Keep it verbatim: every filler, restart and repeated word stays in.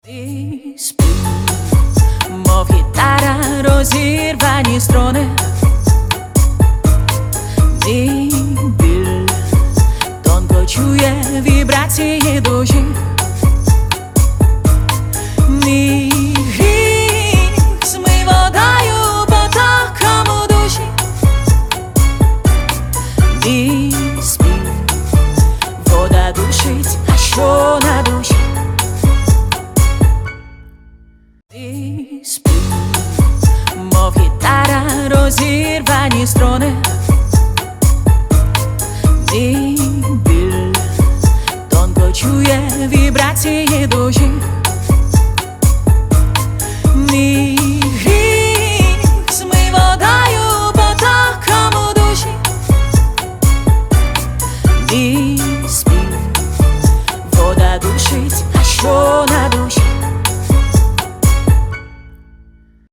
Ти спів, мов гітара, розірвані струни. Мій біль тонко чує вібрації душі. Мій гріх змий водою потоком у душі. Мій спів, вода душить, а що на душі? Ти спів, мов гітара, розірвані струни. Мій біль тонко чує вібрації душі.